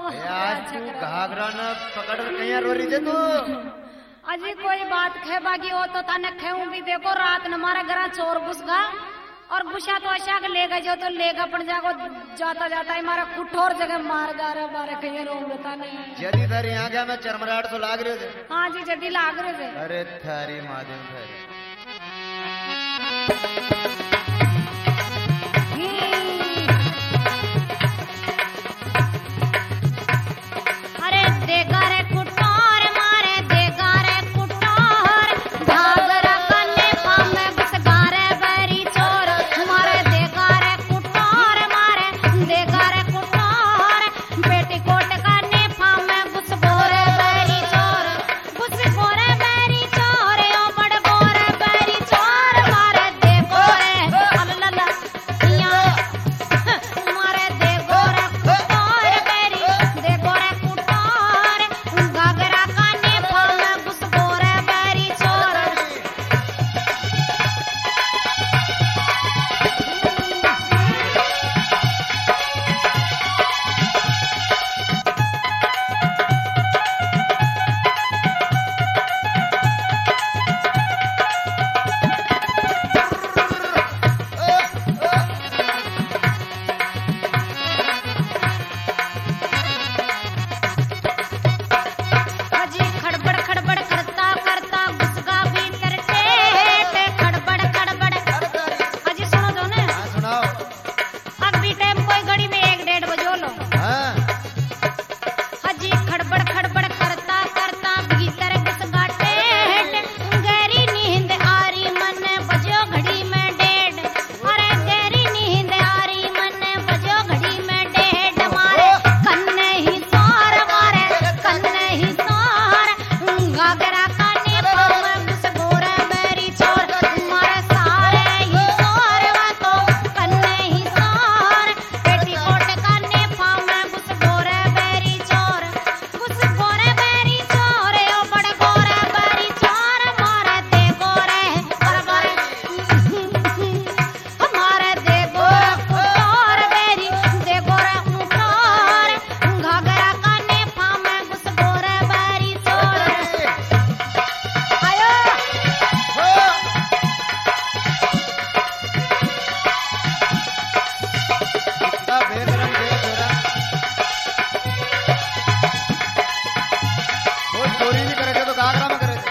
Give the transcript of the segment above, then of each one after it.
आज तू घाघरा न पकड़ कहीं रो रही थे तू। अजी कोई बात खे बागी हो तो ताने खेऊं भी देखो रात न हमारे घर चोर घुस गा और घुसा तो ऐसा के लेगा जो तो लेगा पड़ जागो जाता जाता है हमारा कुठोर जगह मार गा रे मारे कहीं रो बता नहीं जदी दर यहाँ गया मैं चरमराट तो लाग रहे थे। हाँ जी जदी लाग रहे थे। अरे थारी माधव थारी अरे देगा रे कुठोर मारे देगा रे कुठोर घाघरा कन्ने पामे बस गारे बैरी चोर हमारे देगा रे कुठोर मारे देगा रे कुठोर बेटी कोट कन्ने पामे बस गोरे बैरी चोर बस गोरे बैरी चोर ओ बड़ गोरे बैरी चोर मारे देखो रे अल्लाह या मारे देखो रे कुठोर बैरी देखो रे कुठोर घाघरा कन्ने पामे बस गोरे बैरी चोर। अजी खड़बड़ खड़बड़ करता करता घुसगा भीतर टेट खड़बड़ खड़बड़। अजी सुनो तो ने हाँ सुनाओ। अभी टाइम कोई घड़ी में 1-1:30 बजे लो। हाँ अजी खड़बड़ खड़बड़ करता करता भीतर घुसगा टेट गहरी नींद आ रही मन बजो घड़ी में 1:30। अरे गहरी नींद आ रही मन बजो घड़ी में 1:30 मारे कन्ने ही सोर मारे कन्ने ही सोर घाघरा कन्ने पावे घुस गोरे बैरी चोर मारे सारे ही सोर वा तो कन्ने ही सोर बेटी कोट कन्ने पावे घुस गोरे बैरी चोर घुस गोरे बैरी चोर ओ बड़ गोरे बैरी चोर मारे दे गोरे बराबर हमारे दे गोरे कुठोर बैरी दे गोरे कुठोर घाघरा कन्ने पावे घुस गोरे बैरी चोर। आयो कितना बेशरम देश हो रहा। वो चोरी भी करे थे तो घाघरा में करे थे।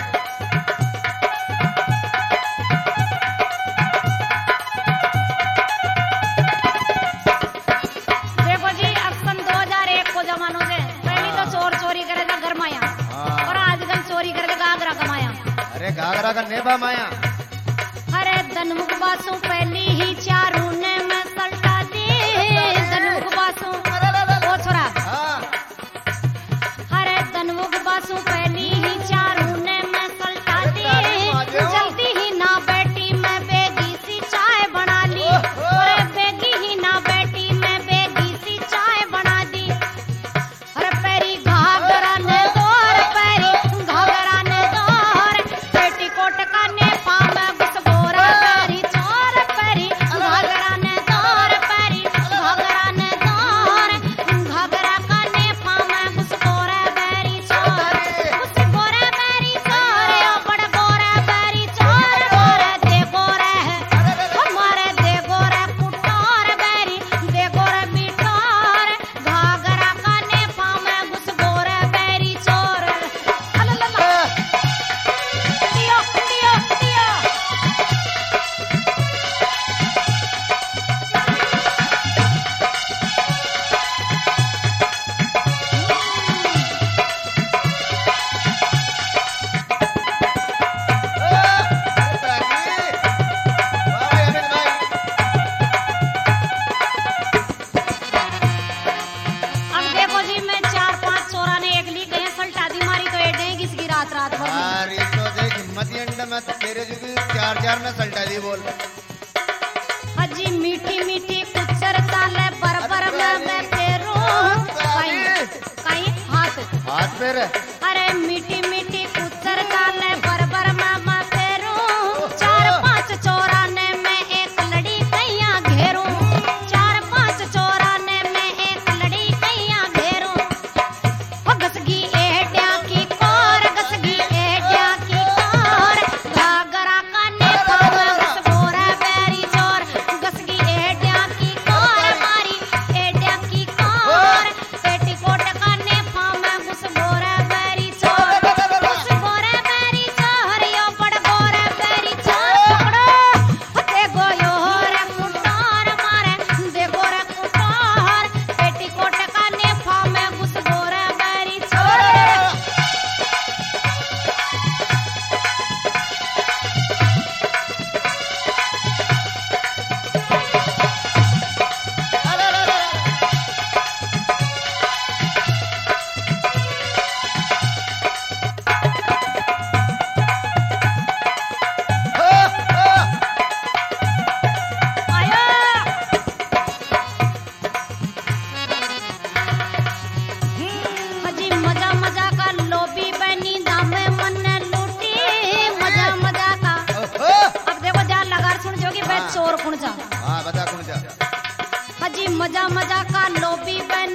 देखो जी अब सन 2001 को जमानों से पहले तो चोर चोरी करे था घर माया हाँ। और आजकल चोरी करे था घाघरा कमाया। अरे घाघरा का नेबा माया। अरे धनमुख बासु पहली ही चारू ने मैं सल्टा दी धनमुख बासु ओ छोरा हाँ अरे धनमुख बासु पहली ही चारू ने मैं सल्टा दी जल्दी ही ना बेटी मैं बेगी सी चाय बना ली अरे बेगी ही ना बेटी मैं बेगी सी चाय बना दी अरे पैरी घाघरा ने दौर पैरी घाघरा ने दौर बेटी कोट का ने पावे घुस गोरा पैरी चोर पैरी घाघरा ने दौर पैरी घाघरा ने दौर घाघरा का ने पावे घुस गोरा पैरी चोर घुस गोरा पैरी चोर ओ बड़ गोरा पैरी चोर गोरे दे गोरे हमारे दे गोरे कुठोर बैरी दे गोरे बिठोर घाघरा का ने पावे घुस गोरा पैरी चोर। अल्लाह दियो दियो दियो अब देखो जी मैं 4-5 चोरा ने एक ली गए सल्टा दी मारी तो एडे किसकी रात रात भर में। यार ये तो देख हिम्मत अंडा में तेरे जुदी 4-4 में सल्टा दी बोल। अजी मीठी मीठी कुचर ताले बरबर में मैं फेरू काई हाथ हाथ पैर है। अरे मीठी मीठी कुचर ताले बरबर में मैं फेरू 4-5 चोरा ने मैं एक लड़ी कैया घेरू 4-5 चोरा ने मैं एक लड़ी कैया घेरू मजा मजा का लोबी बनी